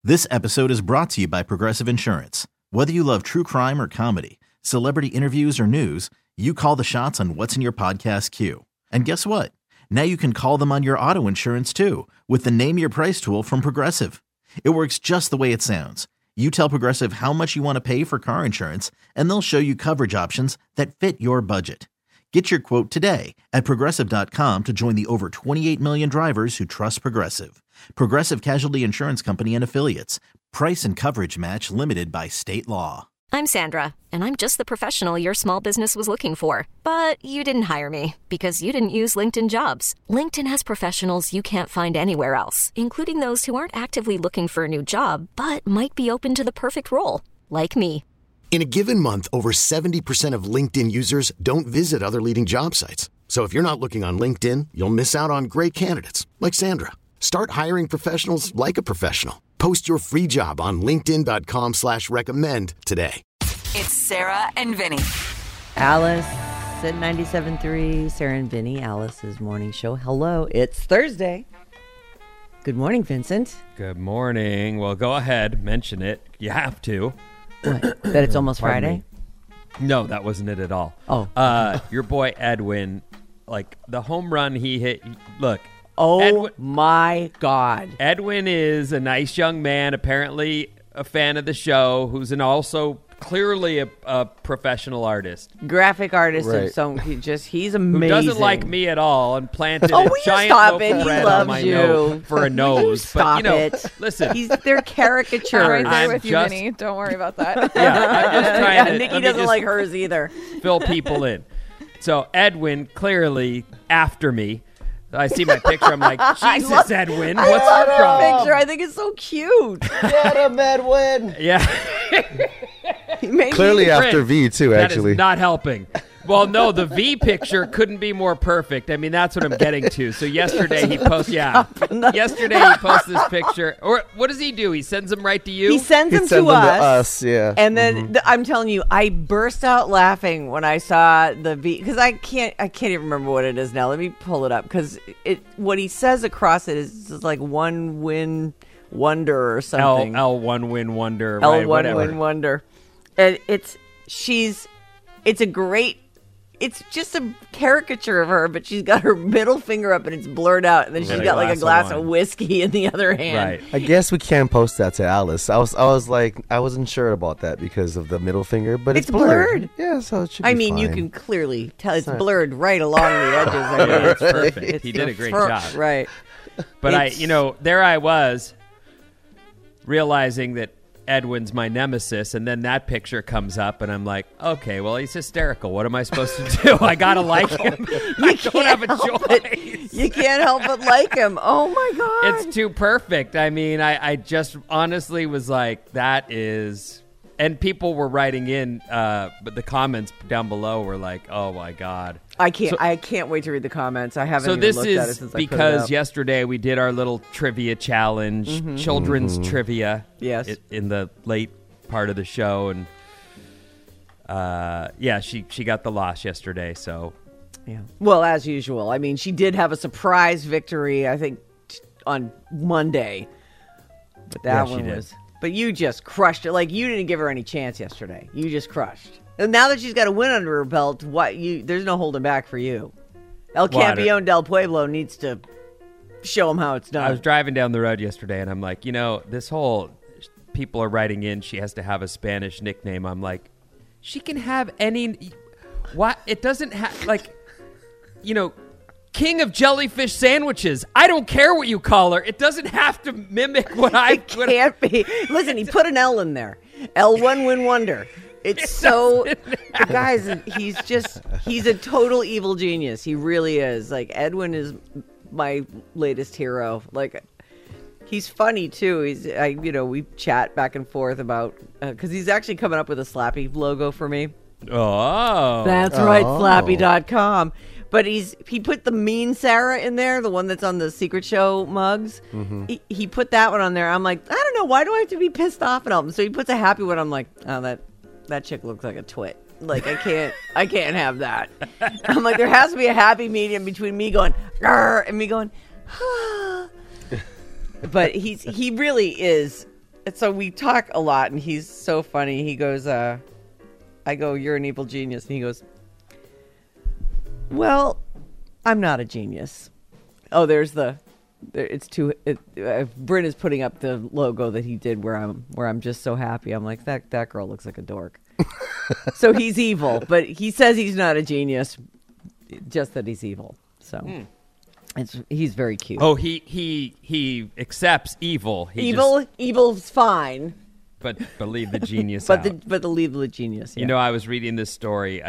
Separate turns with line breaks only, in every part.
This episode is brought to you by Progressive Insurance. Whether you love true crime or comedy, celebrity interviews or news, you call the shots on what's in your podcast queue. And guess what? Now you can call them on your auto insurance too with the Name Your Price tool from Progressive. It works just the way it sounds. You tell Progressive how much you want to pay for car insurance, and they'll show you coverage options that fit your budget. Get your quote today at Progressive.com to join the over 28 million drivers who trust Progressive. Progressive Casualty Insurance Company and Affiliates. Price and coverage match limited by state law.
I'm Sandra, and I'm just the professional your small business was looking for. But you didn't hire me because you didn't use LinkedIn Jobs. LinkedIn has professionals you can't find anywhere else, including those who aren't actively looking for a new job, but might be open to the perfect role, like me.
In a given month, over 70% of LinkedIn users don't visit other leading job sites. So if you're not looking on LinkedIn, you'll miss out on great candidates like Sandra. Start hiring professionals like a professional. Post your free job on linkedin.com/recommend today.
It's Sarah and Vinny.
Alice at 97.3, Sarah and Vinny, Alice's morning show. Hello, it's Thursday. Good morning, Vincent.
Good morning. Well, go ahead, mention it. You have to.
What? That it's almost Friday?
No, that wasn't it at all.
Oh.
Your boy Edwin, like the home run he hit. Look.
Oh, my God.
Edwin is a nice young man, apparently a fan of the show, who's also clearly a professional artist.
Graphic artist
Right.
of some, he's amazing.
Who doesn't like me at all and planted
Oh,
a
will you
giant
stop
loaf
it?
of
He
bread
loves
on my
you.
nose for a nose.
Stop
but,
it.
Listen.
They're caricatures.
I'm right there
I'm
with you,
just-
Vinny. Don't worry about that.
Yeah, I'm just trying
Yeah,
to.
Nikki
let me
doesn't
just
like hers either.
fill people in. So Edwin clearly after me. I see my picture. I'm like, Jesus, Edwin, what's
I love
your
your
problem?
picture. I think it's so cute.
Get him, Edwin.
Yeah,
He made
Clearly
me-
after V, too,
that
actually.
is not helping. Well, no, the V picture couldn't be more perfect. I mean, that's what I'm getting to. So yesterday he posted, yesterday he posted this picture. Or what does he do? He sends them right to you?
He sends
He
them
sends
to
them
us.
yeah.
And then I'm telling you, I burst out laughing when I saw the V because I can't even remember what it is now. Let me pull it up because what he says across it is just like one win wonder or something.
L1 win wonder.
L1
right, whatever.
win wonder, and it's a great. It's just a caricature of her, but she's got her middle finger up and it's blurred out, and then she's
With a
got like a
glass
glass
of
of
wine.
whiskey in the other hand.
Right.
I guess we can post that to Alice. I was like, I wasn't sure about that because of the middle finger, but it's
blurred.
Yeah, so it should be
I mean, you
fine.
can clearly tell it's
not-
blurred right along the edges. I mean,
Yeah,
it's
it's perfect. He did
the
a great
fur-
job.
Right.
But
It's-
there I was realizing that Edwin's my nemesis, and then that picture comes up, and I'm like, okay, well, he's hysterical. What am I supposed to do? I gotta like him. I don't have a choice.
You can't help but like him. Oh my God.
It's too perfect. I mean, I just honestly was like, that is... And people were writing in, but the comments down below were like, oh my God.
I can't wait to read the comments. I haven't
So
even
this
looked at it
is
since I put it
because
up.
yesterday we did our little trivia challenge, children's trivia.
Yes.
In the late part of the show, and she got the loss yesterday. So
Yeah. Well, as usual. I mean, she did have a surprise victory, I think, on Monday. But that
Yeah, she
one
did.
was... But you just crushed it. Like, you didn't give her any chance yesterday. You just crushed. And now that she's got a win under her belt, there's no holding back for you. El
Well, I don't-
Campeón del Pueblo needs to show him how it's done.
I was driving down the road yesterday, and I'm like, this whole people are writing in. She has to have a Spanish nickname. I'm like, she can have any. What? It doesn't have King of jellyfish sandwiches. I don't care what you call her. It doesn't have to mimic what I.
It can't be. Listen, he put an L in there. L1 win wonder. It's so, the guy's, he's a total evil genius. He really is. Like, Edwin is my latest hero. Like, he's funny too. We chat back and forth about, because he's actually coming up with a Slappy logo for me.
Oh,
That's right, Slappy.com. But he put the mean Sarah in there, the one that's on the Secret Show mugs. Mm-hmm. He put that one on there. I'm like, I don't know, why do I have to be pissed off at him? So he puts a happy one. I'm like, oh, that chick looks like a twit. Like, I can't have that. I'm like, there has to be a happy medium between me going, grr, and me going, ah. But he really is so we talk a lot, and he's so funny. He goes, I go, "You're an evil genius," and he goes, "Well, I'm not a genius." Oh, Bryn is putting up the logo that he did where I'm just so happy. I'm like, that girl looks like a dork. So he's evil, but he says he's not a genius, just that he's evil. So he's very cute.
Oh, he accepts evil.
Evil's fine.
But leave the genius
but
out.
But leave the genius. Yeah.
You know, I was reading this story.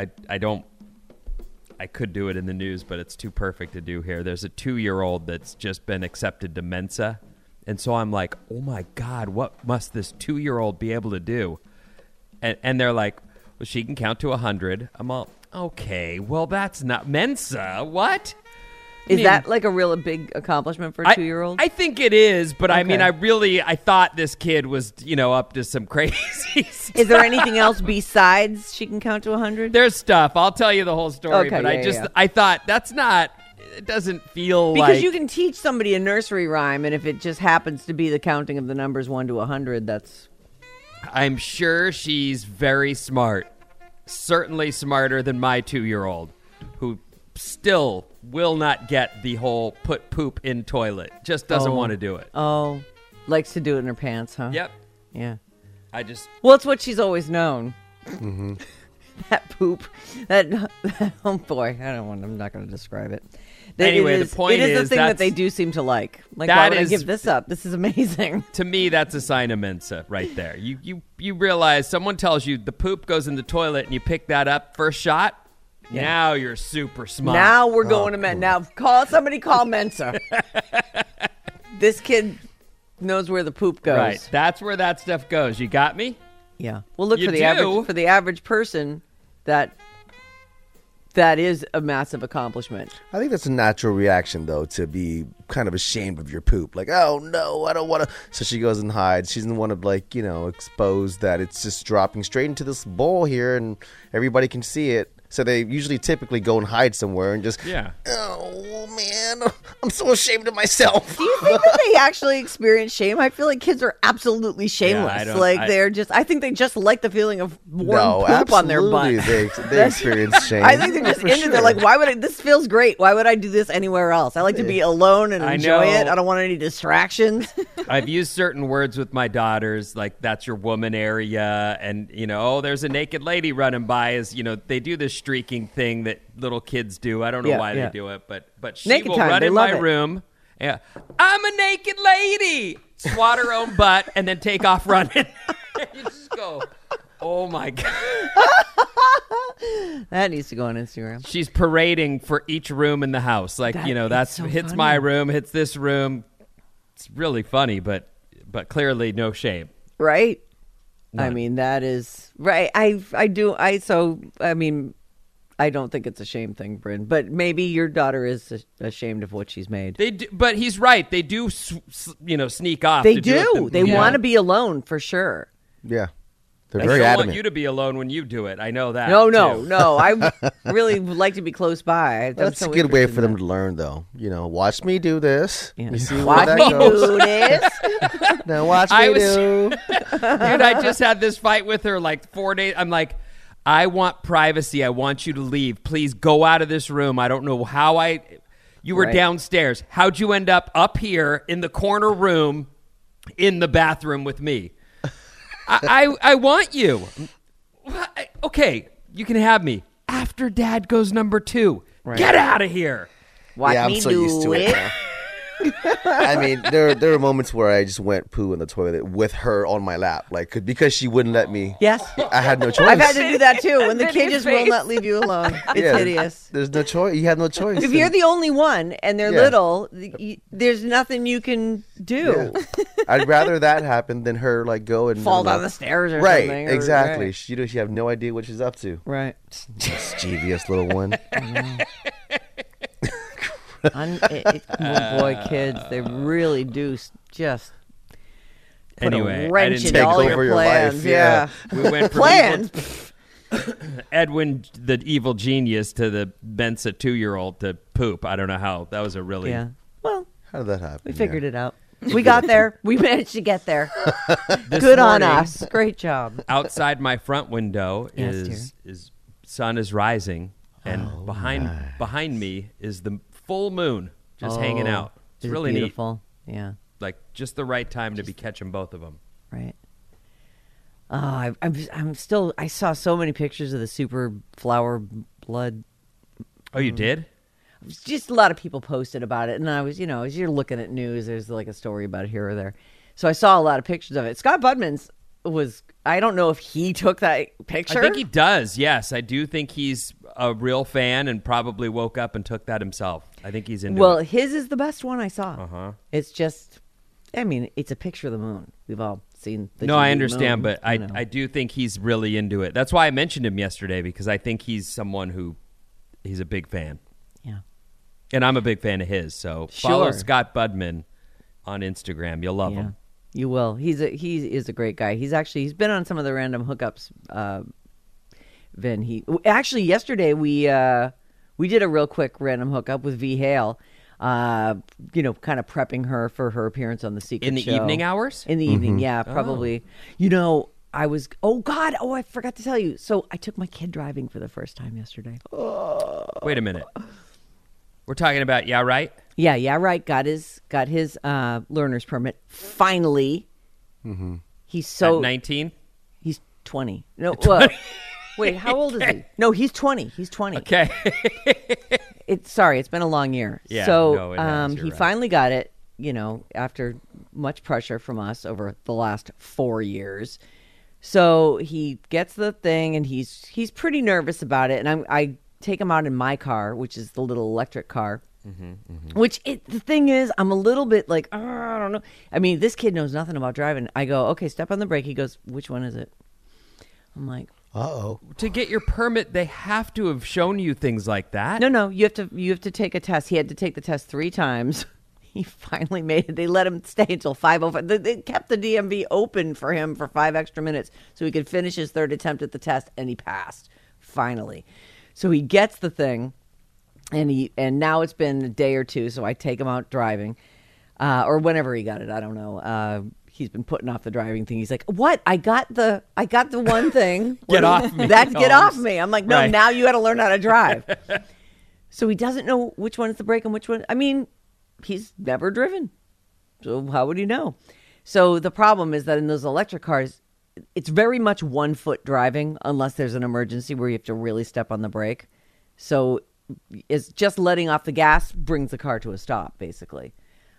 I could do it in the news, but it's too perfect to do here. There's a 2-year-old that's just been accepted to Mensa. And so I'm like, oh, my God, what must this 2-year-old be able to do? And they're like, well, she can count to 100. I'm all, okay, well, that's not Mensa. What?
Is that like a real big accomplishment for a 2-year-old?
I think it is, but
Okay.
I mean, I thought this kid was, up to some crazy stuff.
Is there anything else besides she can count to 100?
There's stuff. I'll tell you the whole story,
Okay,
but I thought that's not, it doesn't feel
because
like.
you can teach somebody a nursery rhyme, and if it just happens to be the counting of the numbers 1 to 100, that's...
I'm sure she's very smart. Certainly smarter than my 2-year-old, who still will not get the whole put poop in toilet. Just doesn't want to do it.
Oh, likes to do it in her pants, huh?
Yep.
Yeah.
Well,
it's what she's always known. Mm-hmm. That poop. Oh boy, I'm not going to describe it.
Anyway, the point
it is the thing that
that's-
they do seem to like. Like,
that
why would
is-
I give this up? This is amazing.
To me, that's a sign of Mensa right there. You realize someone tells you the poop goes in the toilet and you pick that up first shot. Yeah. Now you're super smart.
Now we're going to Mensa. Now call Mensa. This kid knows where the poop goes.
Right. That's where that stuff goes. You got me?
Yeah. Well, look,
You
for the average person, that is a massive accomplishment.
I think that's a natural reaction, though, to be kind of ashamed of your poop. Like, oh, no, I don't want to. So she goes and hides. She doesn't want to, expose that it's just dropping straight into this bowl here and everybody can see it. So they usually typically go and hide somewhere and just, oh, man, I'm so ashamed of myself.
Do you think that they actually experience shame? I feel like kids are absolutely shameless. I think they just like the feeling of warm poop on their butt.
They experience shame.
I think they're just into it. They're like, why would this feels great. Why would I do this anywhere else? I like to be alone and enjoy it. I don't want any distractions.
I've used certain words with my daughters, like that's your woman area. And, there's a naked lady running by they do this streaking thing that little kids do. I don't know why they do it, but she
naked
will
time,
run in
love
my
it.
room. Yeah, I'm a naked lady. Swat her own butt and then take off running. You just go, oh my God.
That needs to go on Instagram.
She's parading for each room in the house. Like, that's
so
hits
funny.
my room, hits this room. It's really funny, but clearly no shame.
Right?
None.
I mean, that is right. I don't think it's a shame thing, Bryn, but maybe your daughter is ashamed of what she's made.
They do, but he's right. They do, sneak off.
They
to
do. They want to be alone for sure.
Yeah. They're
I
very
don't
adamant.
want you to be alone when you do it. I know that.
No. I really would like to be close by.
That's a good way for them to learn, though. Watch me do this.
Yeah.
You see where
Watch
that
me
goes.
do this.
Now watch me do.
Dude, I just had this fight with her like 4 days. I'm like, I want privacy. I want you to leave. Please go out of this room. I don't know how you were downstairs. How'd you end up here in the corner room in the bathroom with me? I want you. Okay, you can have me. After Dad goes number 2. Right. Get out of here.
Watch
I'm
me
so
do
used to it now. I mean, there are moments where I just went poo in the toilet with her on my lap, because she wouldn't let me.
Yes.
I had no choice.
I've had to do that too. When the kid just will not leave you alone. It's hideous.
There's no choice. You have no choice.
If you're the only one and they're little, there's nothing you can do.
Yeah. I'd rather that happen than her go and
fall down the stairs or
right,
something.
Exactly.
Right.
She have no idea what she's up to.
Right.
Mischievous little one.
Oh boy, kids, they really do just put a wrench
I didn't
into all
take over your
plans.
life, yeah.
We went from
plans.
Edwin, the evil genius, to the Mensa 2-year-old to poop. I don't know how. That was a really...
Yeah. Well,
How did that happen?
we figured it out. We got there. We managed to get there.
This
Good on
morning,
us. Great job.
Outside my front window
Yes,
is sun is rising, and behind me is the full moon just hanging out. It's really
beautiful. Neat. Yeah.
Like just the right time to be catching both of them.
Right. I'm still. I saw so many pictures of the super flower blood.
Oh, you did?
Just a lot of people posted about it, and I was, as you're looking at news, there's like a story about it here or there. So I saw a lot of pictures of it. Scott Budman's was. I don't know if he took that picture.
I think he does. Yes, I do think he's a real fan and probably woke up and took that himself. I think he's into it.
His is the best one I saw.
Uh-huh.
It's just, I mean, it's a picture of the moon. We've all seen the
No,
TV
I understand,
moon,
but I do think he's really into it. That's why I mentioned him yesterday, because I think he's someone who he's a big fan.
Yeah.
And I'm a big fan of his. So follow Scott Budman on Instagram. You'll love him.
You will. He is a great guy. He's been on some of the random hookups. Vin, yesterday we did a real quick random hookup with V Hale. Kind of prepping her for her appearance on the Secret
In the
Show.
evening hours?
In the evening, yeah, probably. I forgot to tell you. So I took my kid driving for the first time yesterday.
Wait a minute. We're talking about right?
Yeah, right. Got his learner's permit finally. Mm-hmm. He's
At 19?
He's 20. No, well, wait, how old is he? No, he's 20. He's 20.
Okay.
It's been a long year.
Yeah,
so
no, it has,
he
you're right.
finally got it, after much pressure from us over the last 4 years. So he gets the thing, and he's pretty nervous about it. And I take him out in my car, which is the little electric car. Which the thing is, I'm a little bit like, I don't know. I mean, this kid knows nothing about driving. I go, okay, step on the brake. He goes, which one is it? I'm like,
Uh-oh.
To get your permit, they have to have shown you things like that.
no, you have to take a test. He had to take the test 3 times. He finally made it. They let him stay until 5:05. They kept the DMV open for him for 5 extra minutes so he could finish his 3rd attempt at the test, and he passed finally. So he gets the thing. And now it's been a day or two, so I take him out driving, or whenever he got it. I don't know. He's been putting off the driving thing. He's like, "What? I got the one thing.
Get off me,
That's get off
Holmes.
me." I'm like, "No,
Right.
now you got to learn how to drive." So he doesn't know which one is the brake and which one. I mean, he's never driven, so how would he know? So the problem is that in those electric cars, it's very much 1 foot driving unless there's an emergency where you have to really step on the brake. So is just letting off the gas brings the car to a stop, basically.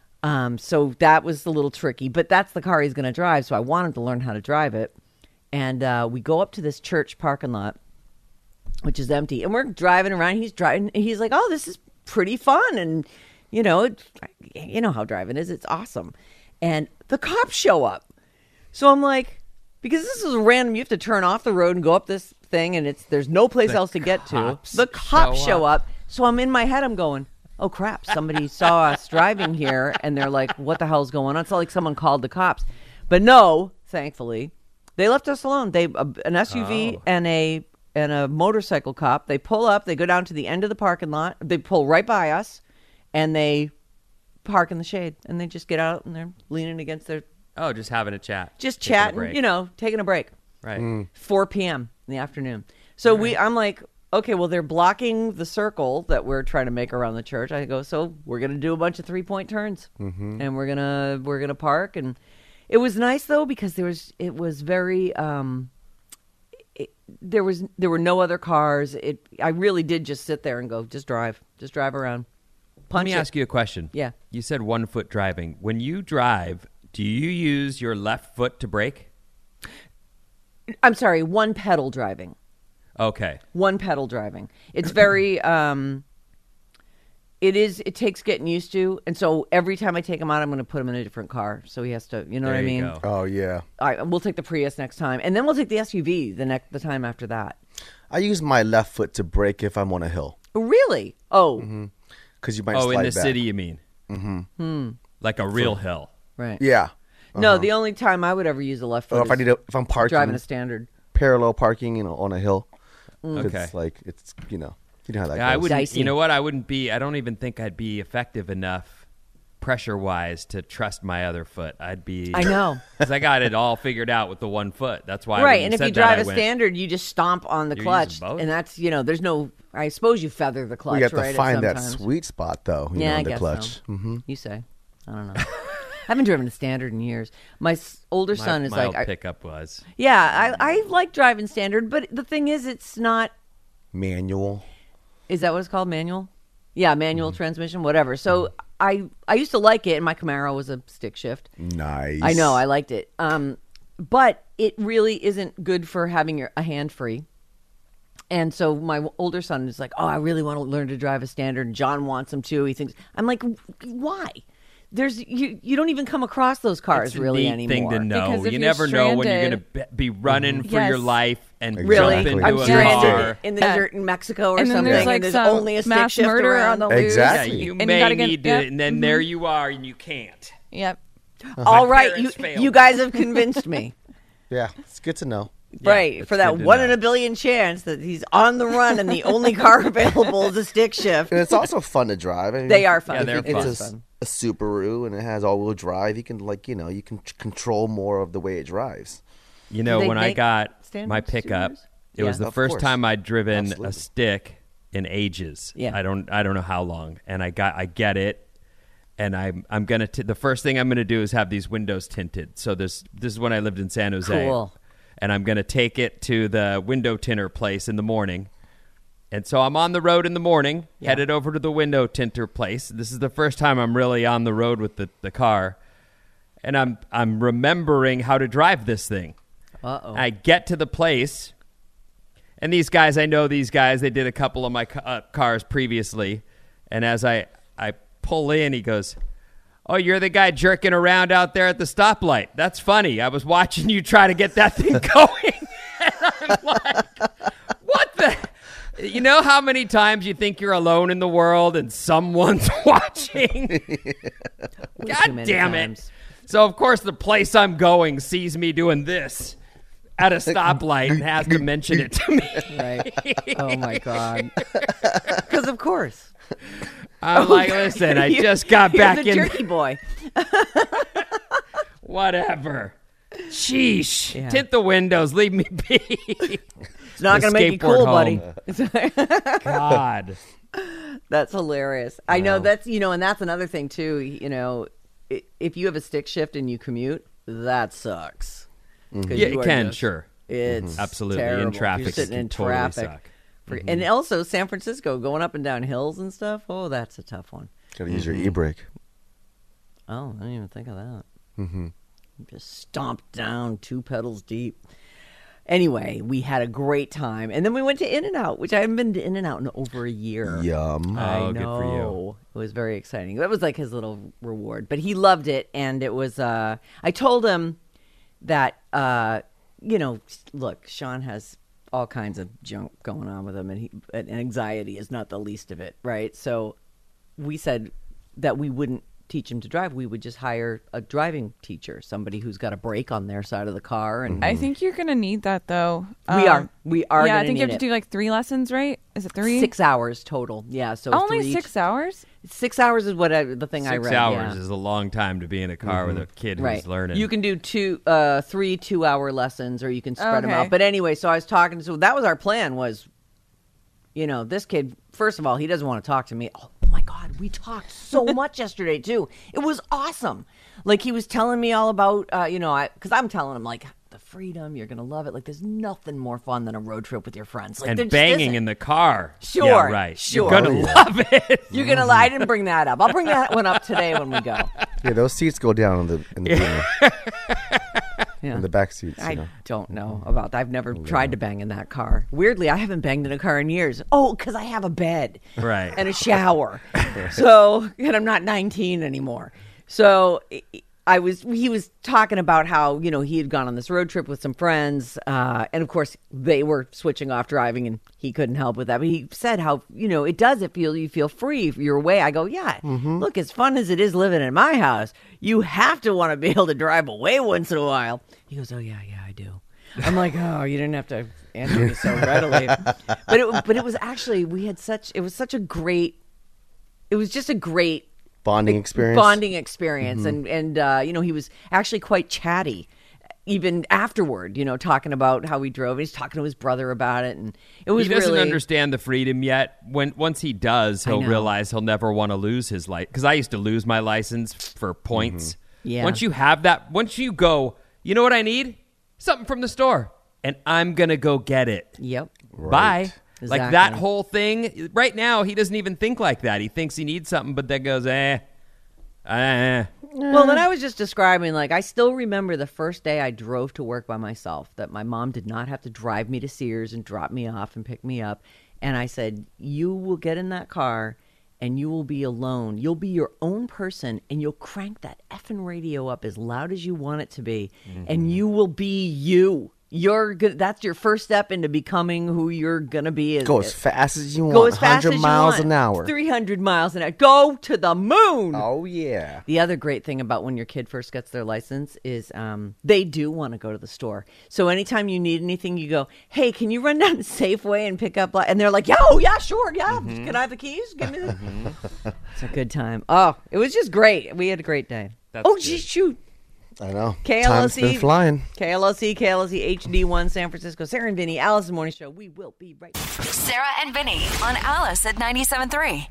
So that was a little tricky, but that's the car he's going to drive. So I want him to learn how to drive it. And we go up to this church parking lot, which is empty. And we're driving around. He's driving. And he's like, oh, this is pretty fun. And, you know how driving is. It's awesome. And the cops show up. So I'm like, because this is random, you have to turn off the road and go up this thing, and there's no place else to get to. The cops show up. So I'm in my head, I'm going, oh crap, somebody saw us driving here, and they're like, what the hell's going on? It's not like someone called the cops. But no, thankfully, they left us alone. An SUV and a motorcycle cop, they pull up, they go down to the end of the parking lot, they pull right by us, and they park in the shade, and they just get out, and they're leaning against their...
Oh, just having a chat.
Just
Taking a
chatting,
break.
taking a break.
Right.
4 p.m. in the afternoon. So I'm like, okay, well, they're blocking the circle that we're trying to make around the church. I go, so we're going to do a bunch of 3-point turns, and we're gonna park. And it was nice though, because it was very there were no other cars. I really did just sit there and go, just drive around.
Let me ask you a question.
Yeah.
You said 1 foot driving. When you drive, do you use your left foot to brake?
I'm sorry, 1 pedal driving.
Okay.
1 pedal driving. It's very it takes getting used to, and so every time I take him out, I'm going to put him in a different car, so he has to, you know
There
what I
you
mean?
go.
Oh, yeah.
We'll take the Prius next time, and then we'll take the SUV the time after that.
I use my left foot to brake if I'm on a hill.
Really? Oh,
Because you might
Oh,
slide
in the
back.
city, you mean? Mm-hmm. Like a real hill.
right.
Yeah.
No, the only time I would ever use a left foot
Or if I'm parking,
driving a standard.
parallel parking, on a hill.
Okay.
It's like, you know how that
Yeah, I
goes.
wouldn't.
Dicey.
You know what? I don't even think I'd be effective enough pressure-wise to trust my other foot. I'd be...
I know.
Because I got it all figured out with the one foot. That's why
Right,
when
and if
said
you
that,
drive
I
a
went,
standard, you just stomp on the
You're
clutch,
using both?
and that's, there's no, I suppose you feather the clutch,
We have to
right,
find that
sometimes.
sweet spot, though. You
Yeah,
know,
I
in the
guess
clutch.
so.
Mm-hmm.
You say. I don't know. I haven't driven a standard in years. My older son is
my
like,
old pickup was.
yeah, I like driving standard, but the thing is, it's not.
Manual.
Is that what it's called? Manual? Yeah, manual transmission, whatever. So I used to like it, and my Camaro was a stick shift.
Nice.
I know, I liked it. But it really isn't good for having a hand free. And so my older son is like, oh, I really want to learn to drive a standard. And John wants him to. He thinks, I'm like, why? There's you don't even come across those cars
It's a
really
neat
anymore.
thing to know.
Because if
You
you're
never know when you're
stranded-
going to be running for
Yes.
your life and
Really?
jump into
I'm
a
stranded
car.
in the desert in Mexico or
and then
something,
there's like
and there's
some
only a stick
mass
shift
murder
around.
on the loose.
Yeah,
Exactly.
you
And
may
gotta get-
need to,
yep.
and then there you are, and you can't.
Yep.
All right,
parents failed.
you guys have convinced me.
Yeah, it's good to know.
Right,
it's
for that
good to
1
know.
in a billion chance that he's on the run and the only car available is a stick shift.
And it's also fun to drive. I mean,
They are fun.
Yeah, they're
It is
It's
fun.
a Subaru, and it has all-wheel drive. You can, you can control more of the way it drives.
You know,
they
when I
make
got
standard
my pickup,
Subarus?
it was
Yeah.
the
Of
first
course.
time I'd driven
Absolutely.
a stick in ages.
Yeah.
I don't know how long, and I get it, and I'm gonna the first thing I'm gonna do is have these windows tinted. So this is when I lived in San Jose,
Cool.
and I'm gonna take it to the window tinter place in the morning. And so I'm on the road in the morning, headed over to the window tinter place. This is the first time I'm really on the road with the car, and I'm remembering how to drive this thing.
Uh-oh.
I get to the place, and these guys, I know these guys. They did a couple of my cars previously, and as I pull in, he goes, "Oh, you're the guy jerking around out there at the stoplight. That's funny. I was watching you try to get that thing going." And I'm like, "What the?" You know how many times you think you're alone in the world and someone's watching?
Way too
God
many
damn
times.
it. So, of course, the place I'm going sees me doing this at a stoplight and has to mention it to me.
Right. Oh, my God. Because, of course.
I'm like, listen, I just got
You're
back
the
in.
jerky boy.
Whatever. Sheesh.
Yeah.
Tint the windows. Leave me be.
It's not going to make you
skateboard
cool,
home.
buddy.
God.
That's hilarious. I know that's, and that's another thing, too. If you have a stick shift and you commute, that sucks. 'Cause
Yeah,
you
it
are
can,
just-
sure.
It's
Absolutely. In
terrible.
traffic,
You're sitting
it
in
can totally
traffic.
suck.
And also San Francisco, going up and down hills and stuff. Oh, that's a tough one.
Gotta use your e-brake.
Oh, I didn't even think of that. Mm-hmm. Just stomped down 2 pedals deep. Anyway, we had a great time. And then we went to In-N-Out, which I haven't been to In-N-Out in over a year.
Yum.
I
Oh,
know.
good for you.
It was very exciting. That was like his little reward. But he loved it. And it was, I told him that, look, Sean has all kinds of junk going on with him, and anxiety is not the least of it, right? So we said that we wouldn't teach him to drive. We would just hire a driving teacher, somebody who's got a brake on their side of the car. And
I think you're gonna need that though.
we are
Yeah,
gonna
I think you have
need
to
it.
do like 3 lessons, right? Is it 3?
6 hours total. Yeah, so
Only
3
6 hours?
6 hours is what the thing I
6
read.
hours
yeah.
is a long time to be in a car with a kid
Right.
who's learning.
You can do 3 2-hour lessons, or you can spread them
Okay.
out. But anyway, so I was talking. So that was our plan. Was this kid? First of all, he doesn't want to talk to me. Oh my God, we talked so much yesterday too. It was awesome. Like he was telling me all about because I'm telling him like the freedom, you're gonna love it. Like there's nothing more fun than a road trip with your friends. Like, there
and
just
banging
isn't.
in the car.
Sure,
Yeah, right.
sure.
You're going to love it.
You're gonna lie. I didn't bring that up. I'll bring that one up today when we go.
Yeah, those seats go down in the Beamer.
Yeah.
In the back seats.
I don't know about that. I've never tried to bang in that car. Weirdly, I haven't banged in a car in years. Oh, because I have a bed.
Right.
And a shower. And I'm not 19 anymore. So he was talking about how, he had gone on this road trip with some friends. And of course, they were switching off driving and he couldn't help with that. But he said how, it does you feel free if you're away. I go, yeah, look, as fun as it is living in my house, you have to want to be able to drive away once in a while. He goes, oh, yeah, I do. I'm like, oh, you didn't have to answer me so readily. But it was actually, it was just a great
bonding experience.
And you know, he was actually quite chatty even afterward, you know, talking about how he drove. He's talking to his brother about it, and it was
he doesn't
really
understand the freedom yet. Once he does, he'll realize he'll never want to lose his license. Because I used to lose my license for points.
Yeah.
Once you have that, once you go, you know what I need? Something from the store, and I'm gonna go get it.
Yep.
Bye.
Exactly.
Like that whole thing. Right now, he doesn't even think like that. He thinks he needs something, but then goes,
Well, then I was just describing, like, I still remember the first day I drove to work by myself, that my mom did not have to drive me to Sears and drop me off and pick me up. And I said, you will get in that car and you will be alone. You'll be your own person and you'll crank that effing radio up as loud as you want it to be. And you will be you. You're good. That's your first step into becoming who you're gonna be.
Go as fast as you want.
Go as fast
100
as
miles
you want.
an hour.
300 miles an hour. Go to the moon.
Oh yeah.
The other great thing about when your kid first gets their license is they do want to go to the store. So anytime you need anything, you go, hey, can you run down to Safeway and pick up? And they're like, yeah, sure. Yeah. Can I have the keys? Give me the... It's a good time. Oh, it was just great. We had a great day. Geez, shoot.
I know.
KLLC,
Time's been flying.
KLLC HD1 San Francisco. Sarah and Vinny, Alice in the Morning Show. We will be right back.
Sarah and Vinny on Alice at 97.3.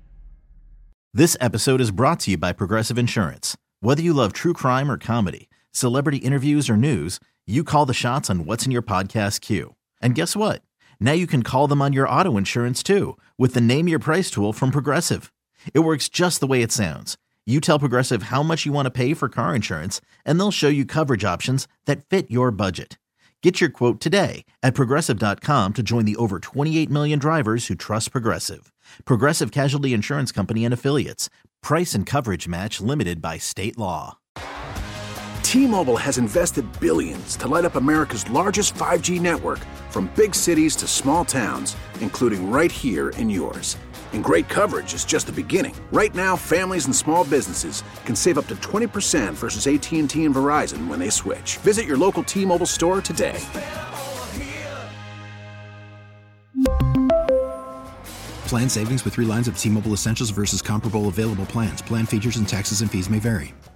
This episode is brought to you by Progressive Insurance. Whether you love true crime or comedy, celebrity interviews or news, you call the shots on what's in your podcast queue. And guess what? Now you can call them on your auto insurance too with the Name Your Price tool from Progressive. It works just the way it sounds. You tell Progressive how much you want to pay for car insurance, and they'll show you coverage options that fit your budget. Get your quote today at Progressive.com to join the over 28 million drivers who trust Progressive. Progressive Casualty Insurance Company and Affiliates. Price and coverage match limited by state law.
T-Mobile has invested billions to light up America's largest 5G network, from big cities to small towns, including right here in yours. And great coverage is just the beginning. Right now, families and small businesses can save up to 20% versus AT&T and Verizon when they switch. Visit your local T-Mobile store today.
Plan savings with 3 lines of T-Mobile Essentials versus comparable available plans. Plan features and taxes and fees may vary.